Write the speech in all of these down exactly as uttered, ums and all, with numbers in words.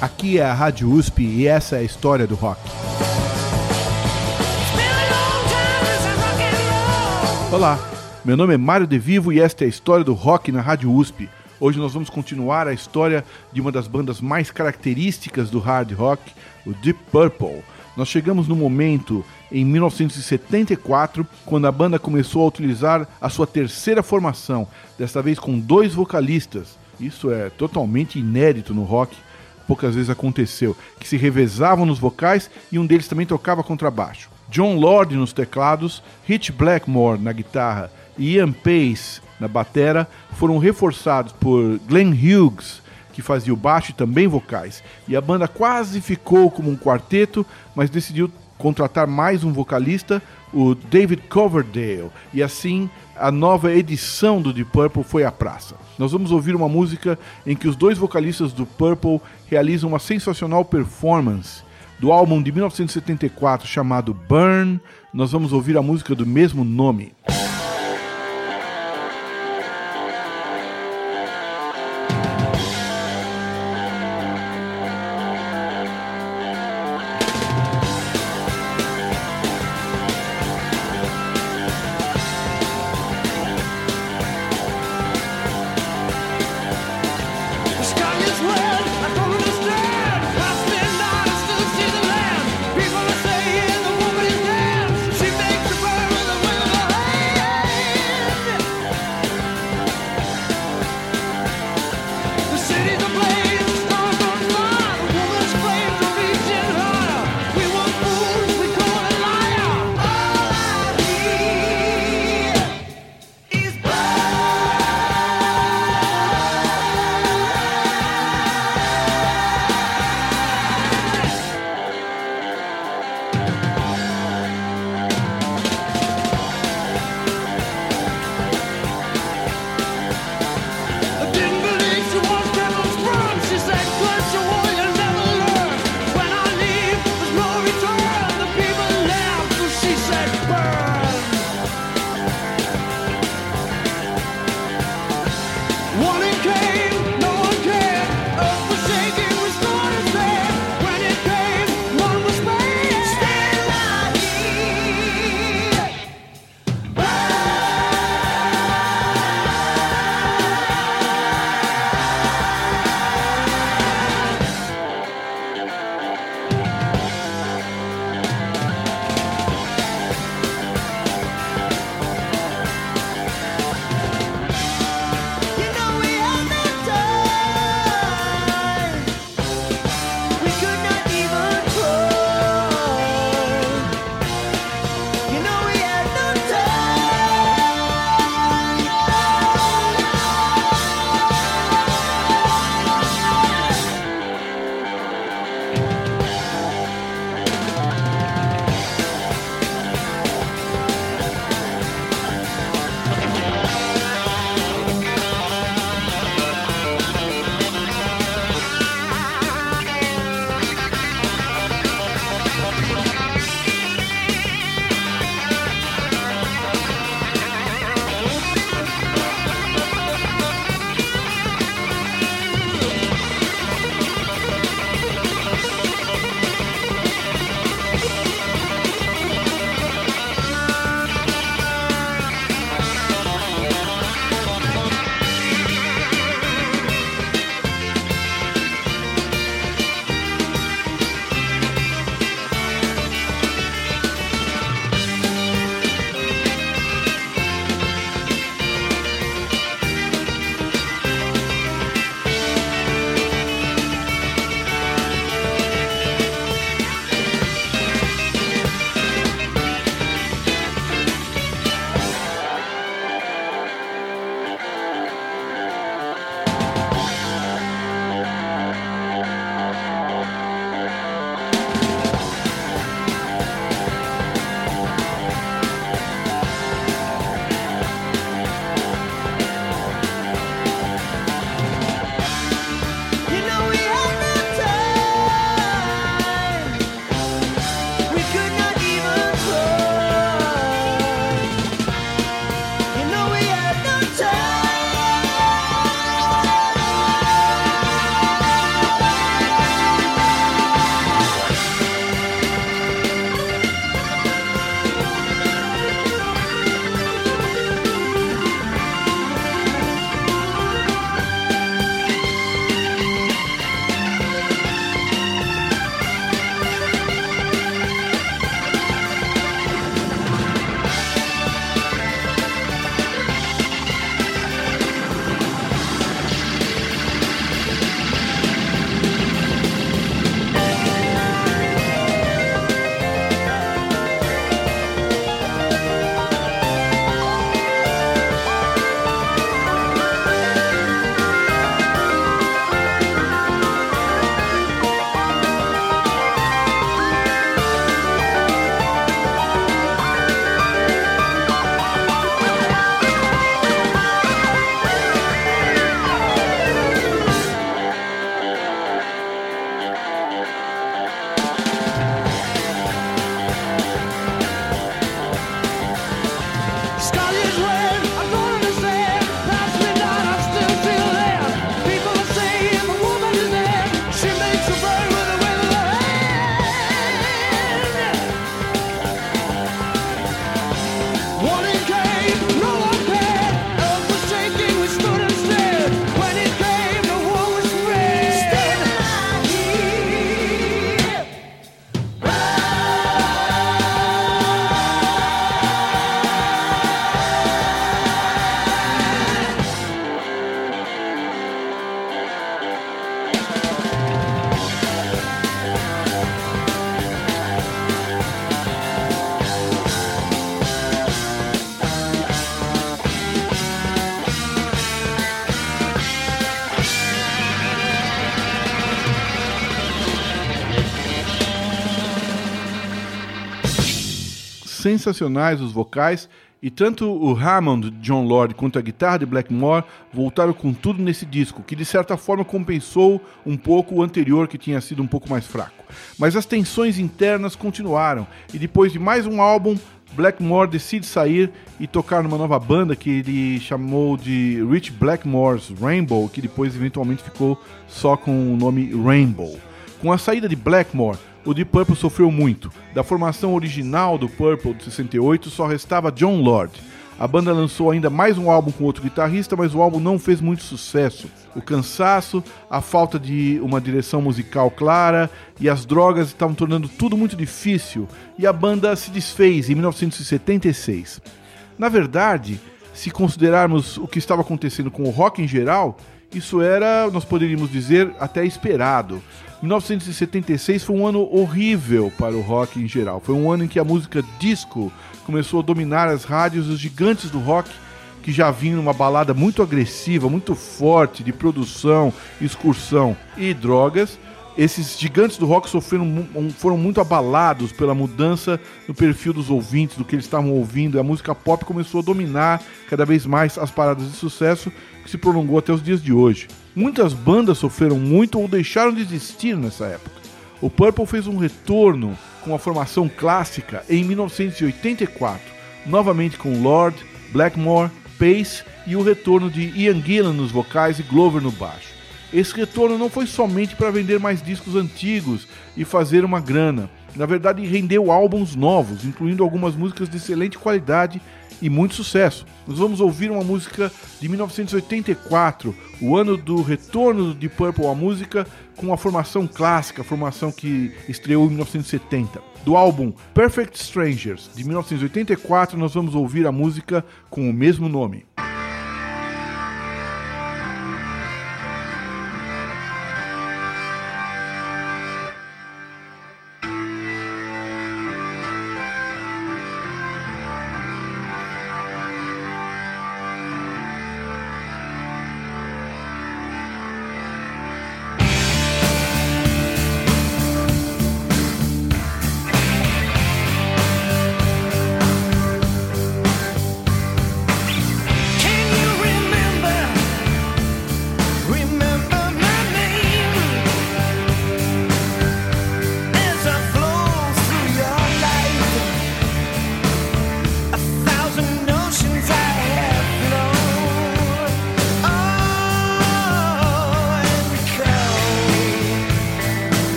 Aqui é a Rádio U S P e essa é a história do rock. Olá, meu nome é Mário De Vivo e esta é a história do rock na Rádio U S P. Hoje nós vamos continuar a história de uma das bandas mais características do hard rock, o Deep Purple. Nós chegamos no momento em mil novecentos e setenta e quatro, quando a banda começou a utilizar a sua terceira formação, desta vez com dois vocalistas. Isso é totalmente inédito no rock, poucas vezes aconteceu, que se revezavam nos vocais e um deles também tocava contrabaixo. John Lord nos teclados, Rich Blackmore na guitarra e Ian Pace na batera foram reforçados por Glenn Hughes, que fazia o baixo e também vocais. E a banda quase ficou como um quarteto, mas decidiu contratar mais um vocalista, o David Coverdale, e assim a nova edição do Deep Purple foi à praça. Nós vamos ouvir uma música em que os dois vocalistas do Purple realizam uma sensacional performance. Do álbum de mil novecentos e setenta e quatro chamado Burn, nós vamos ouvir a música do mesmo nome. You know we have no sensacionais os vocais, e tanto o Hammond de Jon Lord quanto a guitarra de Blackmore voltaram com tudo nesse disco, que de certa forma compensou um pouco o anterior, que tinha sido um pouco mais fraco. Mas as tensões internas continuaram, e depois de mais um álbum, Blackmore decide sair e tocar numa nova banda que ele chamou de Rich Blackmore's Rainbow, que depois eventualmente ficou só com o nome Rainbow. Com a saída de Blackmore, o Deep Purple sofreu muito. Da formação original do Purple de sessenta e oito, só restava Jon Lord. A banda lançou ainda mais um álbum com outro guitarrista, mas o álbum não fez muito sucesso. O cansaço, a falta de uma direção musical clara e as drogas estavam tornando tudo muito difícil, e a banda se desfez em mil novecentos e setenta e seis. Na verdade, se considerarmos o que estava acontecendo com o rock em geral, isso era, nós poderíamos dizer, até esperado. mil novecentos e setenta e seis foi um ano horrível para o rock em geral. Foi um ano em que a música disco começou a dominar as rádios, os gigantes do rock, que já vinham numa balada muito agressiva, muito forte, de produção, excursão e drogas. Esses gigantes do rock sofreram, foram muito abalados pela mudança no perfil dos ouvintes, do que eles estavam ouvindo. A música pop começou a dominar cada vez mais as paradas de sucesso, que se prolongou até os dias de hoje. Muitas bandas sofreram muito ou deixaram de existir nessa época. O Purple fez um retorno com a formação clássica em mil novecentos e oitenta e quatro, novamente com Lord, Blackmore, Pace e o retorno de Ian Gillan nos vocais e Glover no baixo. Esse retorno não foi somente para vender mais discos antigos e fazer uma grana. Na verdade, rendeu álbuns novos, incluindo algumas músicas de excelente qualidade e muito sucesso. Nós vamos ouvir uma música de mil novecentos e oitenta e quatro, o ano do retorno de Purple à música, com a formação clássica, a formação que estreou em mil novecentos e setenta. Do álbum Perfect Strangers, de mil novecentos e oitenta e quatro, nós vamos ouvir a música com o mesmo nome.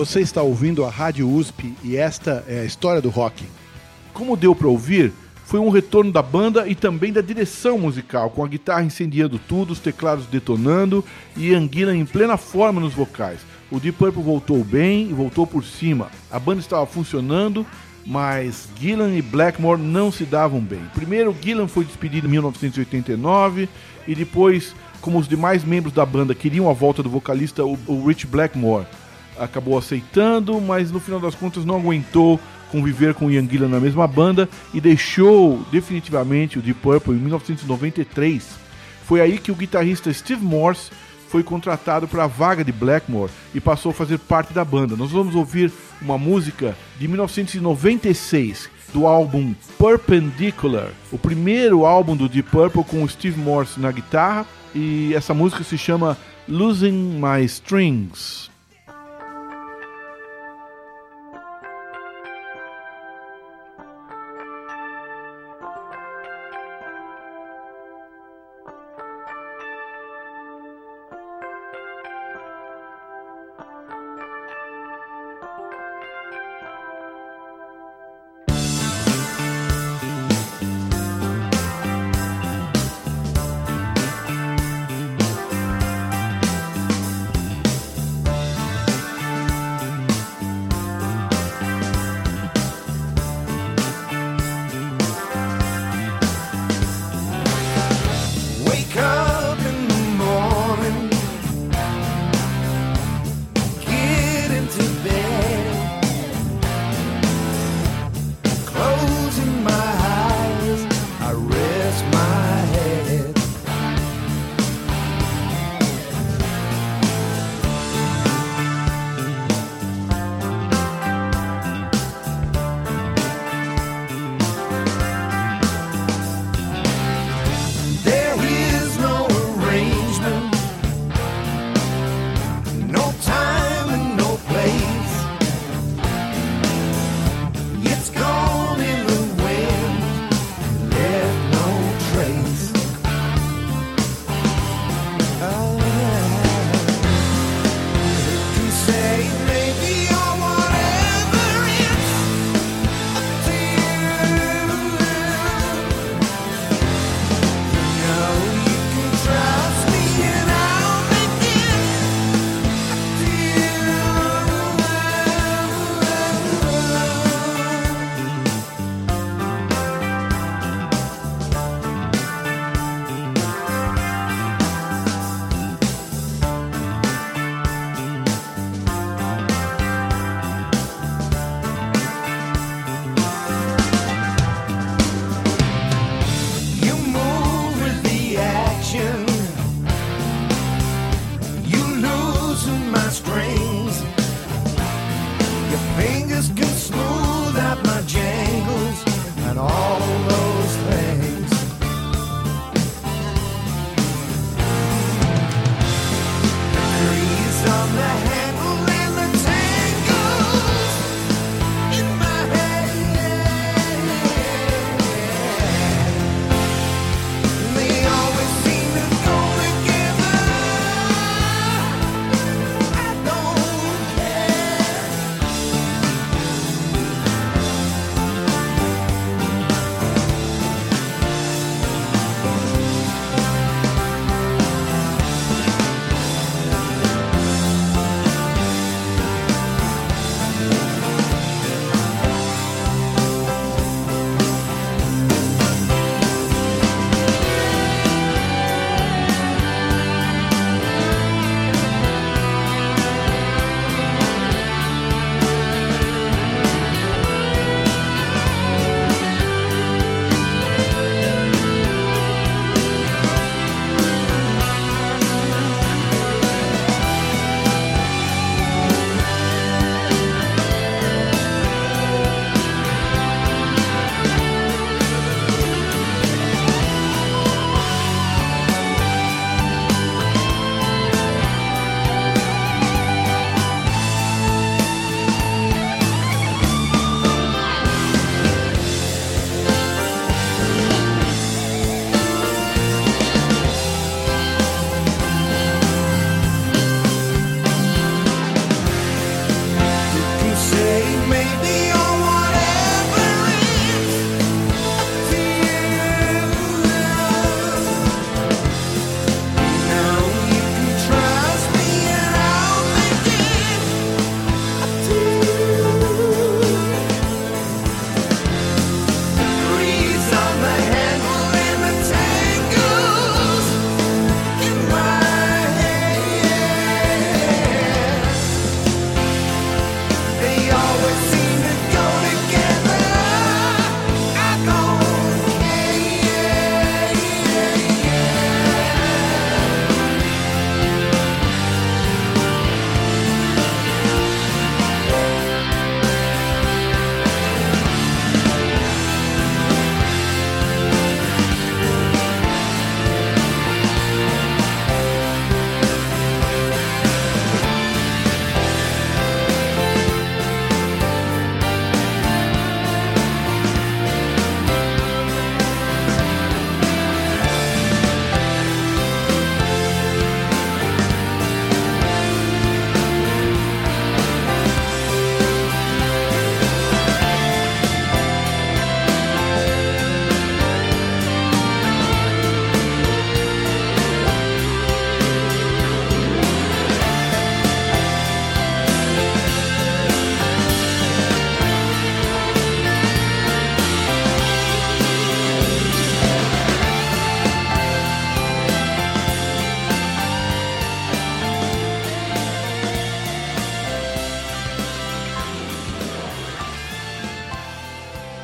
Você está ouvindo a Rádio U S P e esta é a história do rock. Como deu para ouvir, foi um retorno da banda e também da direção musical, com a guitarra incendiando tudo, os teclados detonando e Ian Gillan em plena forma nos vocais. O Deep Purple voltou bem e voltou por cima. A banda estava funcionando, mas Gillan e Blackmore não se davam bem. Primeiro, Gillan foi despedido em mil novecentos e oitenta e nove e depois, como os demais membros da banda queriam a volta do vocalista, o, o Rich Blackmore acabou aceitando, mas no final das contas não aguentou conviver com Ian Gillan na mesma banda e deixou definitivamente o Deep Purple em mil novecentos e noventa e três. Foi aí que o guitarrista Steve Morse foi contratado para a vaga de Blackmore e passou a fazer parte da banda. Nós vamos ouvir uma música de mil novecentos e noventa e seis do álbum Perpendicular, o primeiro álbum do Deep Purple com o Steve Morse na guitarra, e essa música se chama Losing My Strings.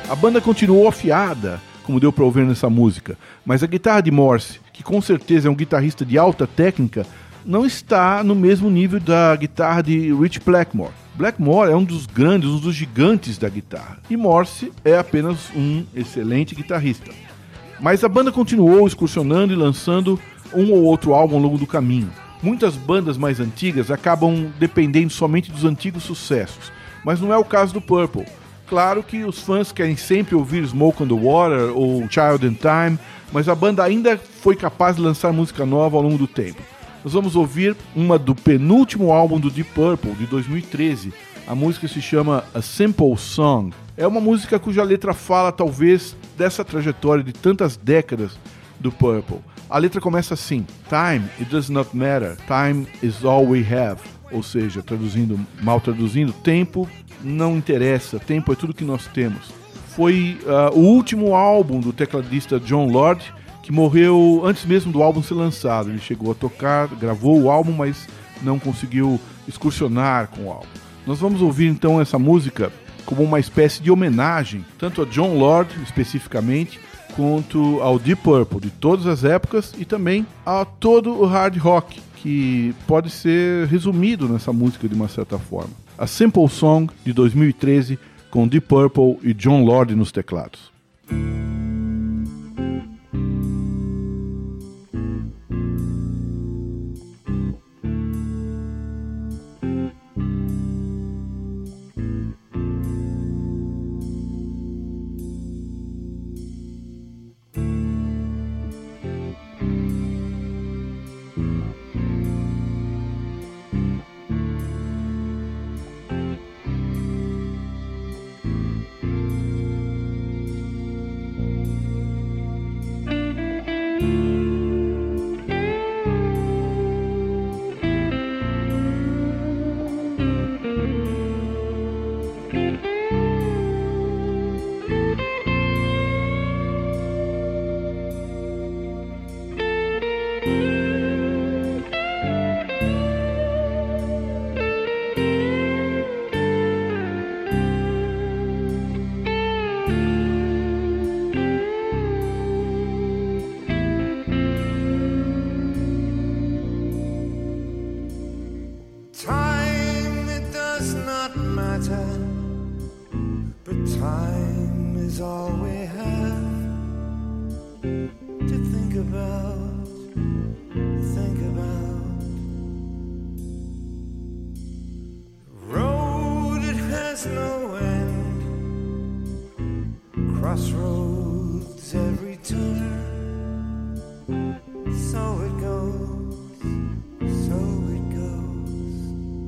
A banda continuou afiada, como deu para ouvir nessa música, mas a guitarra de Morse, que com certeza é um guitarrista de alta técnica, não está no mesmo nível da guitarra de Rich Blackmore. Blackmore é um dos grandes, um dos gigantes da guitarra, e Morse é apenas um excelente guitarrista. Mas a banda continuou excursionando e lançando um ou outro álbum ao longo do caminho. Muitas bandas mais antigas acabam dependendo somente dos antigos sucessos, mas não é o caso do Purple. Claro que os fãs querem sempre ouvir Smoke on the Water ou Child in Time, mas a banda ainda foi capaz de lançar música nova ao longo do tempo. Nós vamos ouvir uma do penúltimo álbum do Deep Purple, de dois mil e treze. A música se chama A Simple Song. É uma música cuja letra fala, talvez, dessa trajetória de tantas décadas do Purple. A letra começa assim: Time, it does not matter, time is all we have. Ou seja, traduzindo, mal traduzindo, tempo não interessa, tempo é tudo que nós temos. Foi uh, o último álbum do tecladista Jon Lord, que morreu antes mesmo do álbum ser lançado. Ele chegou a tocar, gravou o álbum, mas não conseguiu excursionar com o álbum. Nós vamos ouvir então essa música como uma espécie de homenagem, tanto a Jon Lord especificamente, quanto ao Deep Purple de todas as épocas e também a todo o hard rock, que pode ser resumido nessa música de uma certa forma. A Simple Song, de dois mil e treze, com Deep Purple e Jon Lord nos teclados. Crossroads every turn, so it goes, so it goes.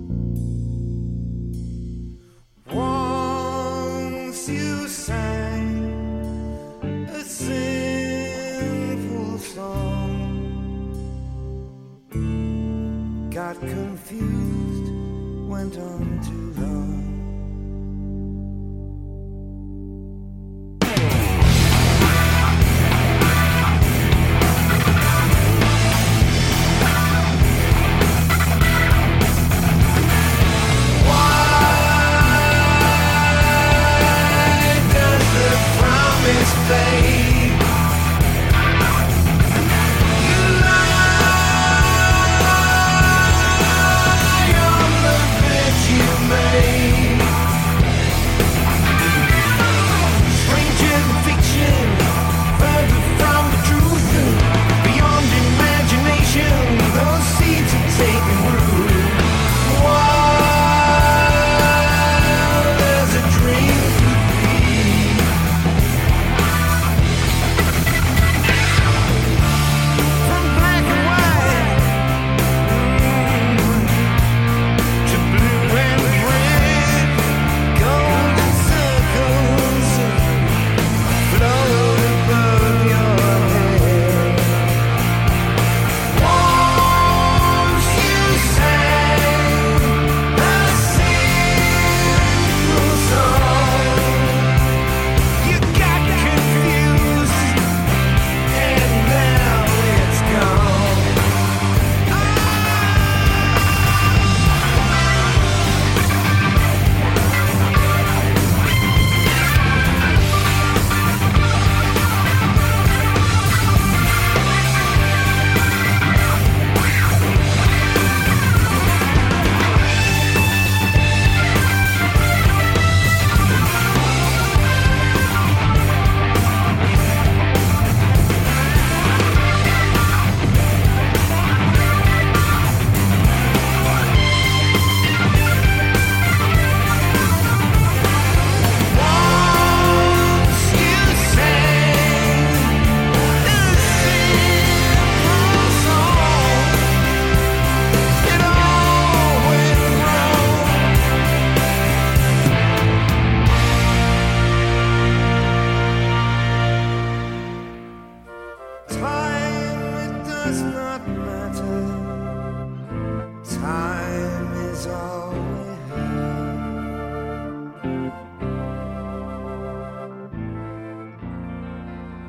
Once you sang a sinful song, got confused, went on too long. Made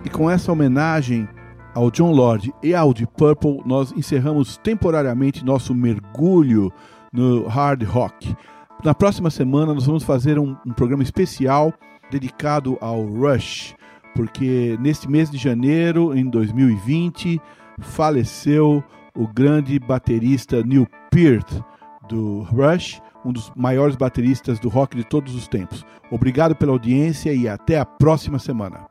E com essa homenagem ao Jon Lord e ao Deep Purple, nós encerramos temporariamente nosso mergulho no hard rock. Na próxima semana nós vamos fazer um, um programa especial dedicado ao Rush, porque neste mês de janeiro, em dois mil e vinte, faleceu o grande baterista Neil Peart do Rush, um dos maiores bateristas do rock de todos os tempos. Obrigado pela audiência e até a próxima semana.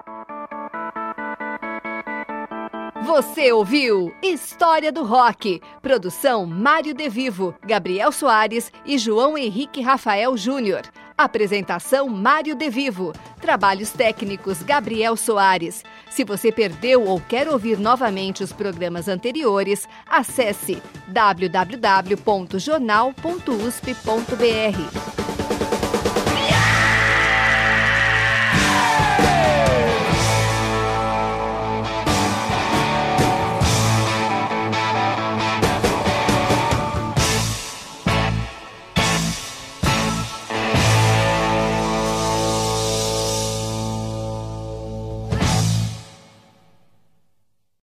Você ouviu História do Rock, produção Mário De Vivo, Gabriel Soares e João Henrique Rafael Júnior. Apresentação Mário De Vivo, trabalhos técnicos Gabriel Soares. Se você perdeu ou quer ouvir novamente os programas anteriores, acesse w w w ponto jornal ponto u s p ponto b r.